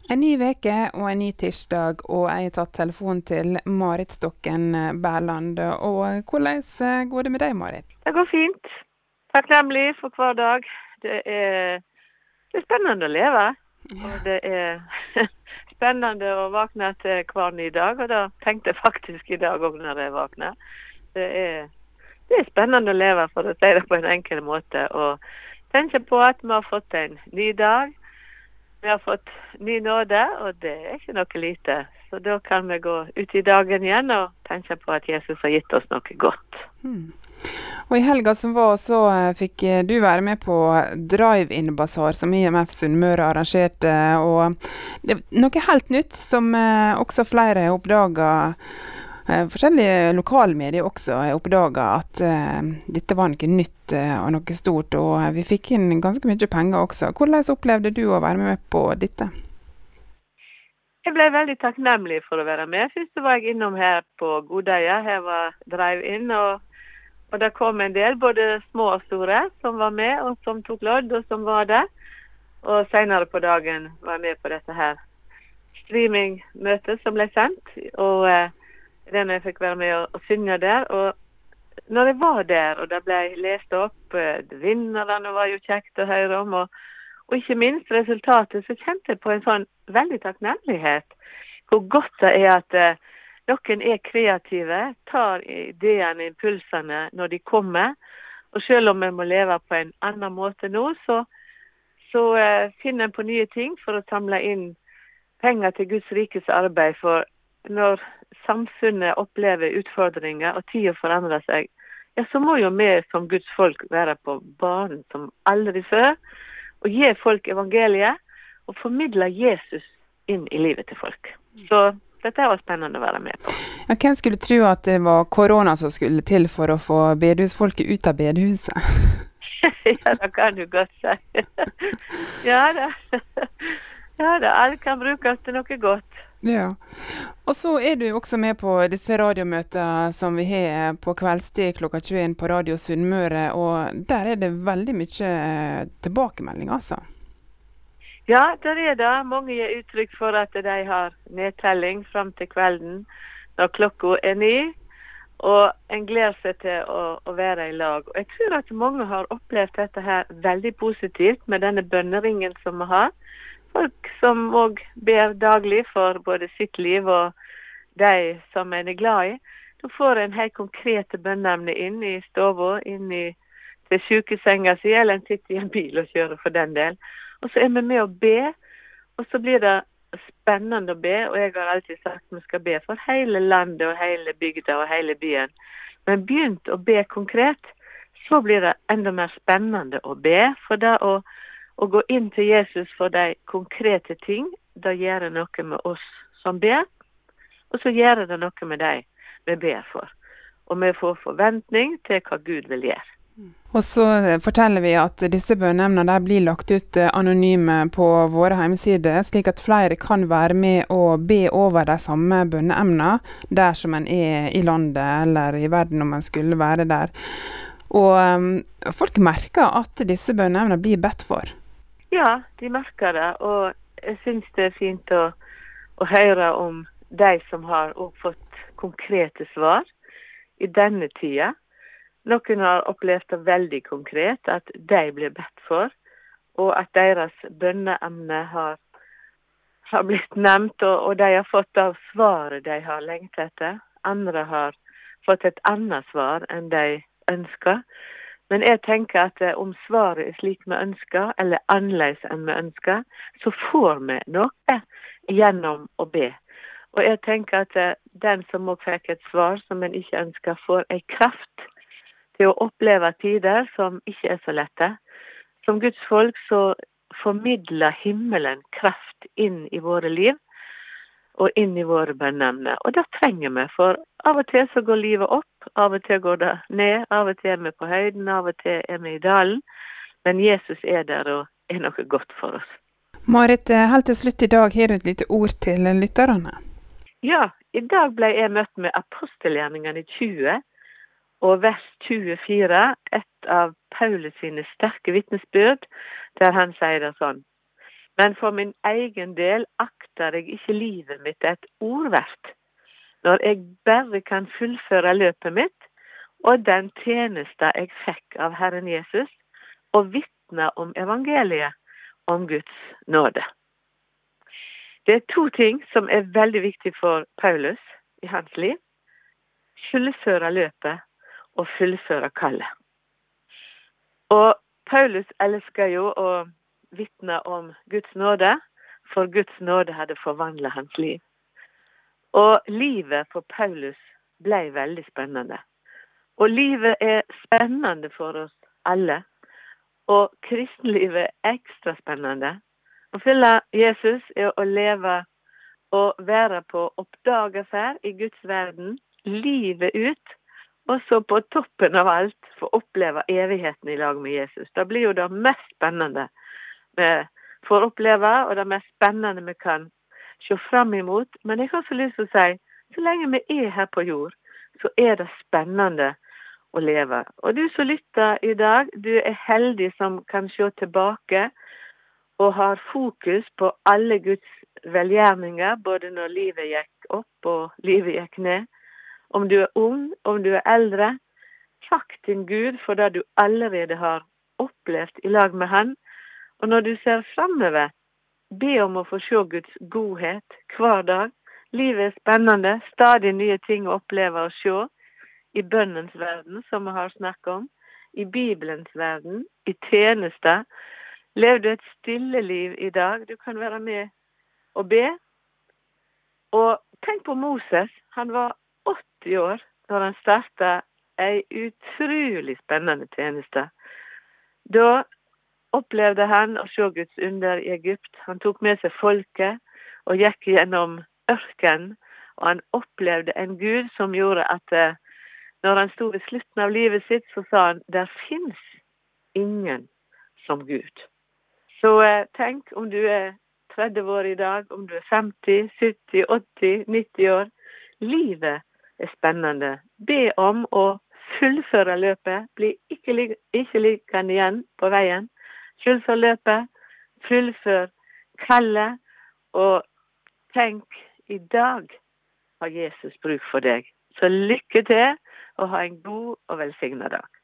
En ny veke og en ny tirsdag, og jeg har tatt telefonen til Marit Stokken Berland. Og hvordan går det med deg, Marit? Det går fint. Takknemlig for hver dag. Det er spennende å leve. Og det er spennende å våkne til hver ny dag. Og da tenkte jeg faktisk i dag også når jeg våkner. Det er spennende å leve, for å si det på en enkel måte. Og tenke på at vi har fått en ny dag. Vi har fått ny nåde, og det er ikke noe lite. Så da kan vi gå ut i dagen igjen og tenke på at Jesus har gitt oss noe godt. Og i helga som var, så fikk du være med på Drive-In-basar som IMF Sunnmøre arrangerte. Og det er noe helt nytt som også flere har oppdaget. Forskjellige lokalmedier også har oppdaget at dette var noe nytt og noe stort, og vi fikk inn ganske mye penger også. Hvordan opplevde du å være med på dette? Jeg ble veldig takknemlig for å være med. Først var jeg innom her på Godøya. Her var Drive-In, og det kom en del, både små og store, som var med, og som tok lodd, og som var der. Og senere på dagen var jeg med på dette her streaming-møtet som ble sendt, og den jeg fikk være med og synge der. Og når jeg var der, og det ble lest opp, vinnerne var jo kjekt å høre om, og ikke minst resultatet, så kjente jeg på en sånn veldig takknemlighet. Hvor godt det er at noen er kreative, tar ideene, impulsene når de kommer. Og selv om vi må leve på en annen måte nå, så finner en på nye ting for å samle inn penger til Guds rikes arbeid. For når samfunnet opplever utfordringer og tida forandrer seg, ja, så må jo vi som Guds folk være på banen som aldri før, og gi folk evangeliet, og formidle Jesus inn i livet til folk. Så dette var spennende å være med på. Ja, hvem skulle tro at det var korona som skulle til for å få bedehusfolket ut av bedehuset? Ja, det kan du godt si. Ja da. Ja da, alt kan brukes til noe godt. Ja. Og så er du også med på disse radiomøtene som vi har på kveldstid klokka 21 på Radio Sunnmøre, og der er det veldig mye tilbakemelding, altså. Ja, der er det. Mange gir uttrykk for at de har nedtelling frem til kvelden når klokka er 9, og en gleder seg til å være i lag. Og jeg tror at mange har opplevd dette her veldig positivt med denne bønneringen som vi har. Folk som også ber daglig for både sitt liv og de som en er glad i. Du får en helt konkrete bønneemne inn i stova, inn i til sykesenga si, eller en sitter i en bil og kjører for den del. Og så er vi med å be, og så blir det spennende å be, og jeg har alltid sagt at vi skal be for hele landet og hele bygda og hele byen. Men begynt å be konkret, så blir det enda mer spennende å be, for det å gå inn til Jesus for de konkrete ting, da gjør det noe med oss som ber, og så gjør det noe med de vi ber for. Og vi får forventning til hva Gud vil gjøre. Og så forteller vi at disse bønneemnene blir lagt ut anonyme på våre hjemmesider, slik at flere kan være med og be over de samme bønneemnene der som en er i landet eller i verden om en skulle være der. Og folk merker at disse bønneemnene blir bedt for. Ja, de merker det, og jeg synes det er fint å høre om de som har også fått konkrete svar i denne tida. Noen har opplevd det veldig konkret, at de blir bedt for, og at deres bønneemne har blitt nevnt, og de har fått av svaret de har lengt etter. Andre har fått et annet svar enn de ønsker. Men jeg tenker at om svaret er slik vi ønsker, eller annerledes enn vi ønsker, så får vi noe gjennom å be. Og jeg tenker at den som også fikk et svar som en ikke ønsker, får en kraft til å oppleve tider som ikke er så lette. Som Guds folk så formidler himmelen kraft inn i våre liv, og inn i våre bønneemner. Og det trenger vi, for av og til så går livet opp, av og til går det ned, av og til er vi på høyden, av og til er vi i dalen. Men Jesus er der og er noe godt for oss. Marit, helt til slutt i dag har du et lite ord til lytterne. Ja, i dag ble jeg møtt med apostelgjerningene 20, og vers 24, et av Paulus sine sterke vitnesbyrd, der han sier det sånn: Men for min egen del akter jeg ikke livet mitt et ord verdt, når jeg bare kan fullføre løpet mitt, og den tjeneste jeg fikk av Herren Jesus, og vitne om evangeliet, om Guds nåde. Det er to ting som er veldig viktig for Paulus i hans liv. Fullføre løpet og fullføre kallet. Og Paulus elsker jo å vitne om Guds nåde, for Guds nåde hadde forvandlet hans liv. Og livet for Paulus ble veldig spennende. Og livet er spennende for oss alle. Og kristenlivet er ekstra spennende. Å følge Jesus er å leve og være på oppdageferd i Guds verden, livet ut, og så på toppen av alt få oppleve evigheten i lag med Jesus. Det blir jo det mest spennende vi får oppleve, og det mest spennende vi kan se frem imot. Men jeg har så lyst til å si, så lenge vi er her på jord, så er det spennende å leve. Og du som lytter i dag, du er heldig som kan se tilbake og har fokus på alle Guds velgjerninger, både når livet gikk opp og livet gikk ned. Om du er ung, om du er eldre, takk din Gud for det du allerede har opplevd i lag med han. Og når du ser fremover, be om å få se Guds godhet hver dag. Livet er spennende, stadig nye ting å oppleve og se. I bønnens verden, som vi har snakket om. I Bibelens verden, i tjeneste. Lev du et stille liv i dag. Du kan være med og be. Og tenk på Moses. Han var 80 år når han startet en utrolig spennende tjeneste. Da opplevde han å se Guds under i Egypt. Han tok med seg folket og gikk gjennom ørken. Og han opplevde en Gud som gjorde at når han stod ved slutten av livet sitt, så sa han, der finnes ingen som Gud. Så tenk om du er 30 år i dag, om du er 50, 70, 80, 90 år. Livet er spennende. Be om å fullføre løpet. Bli ikke liggende igjen på veien. Fullfør løpet. Fullfør kallet. Og tenk, i dag har Jesus bruk for deg. Så lykke til, og ha en god og velsignet dag.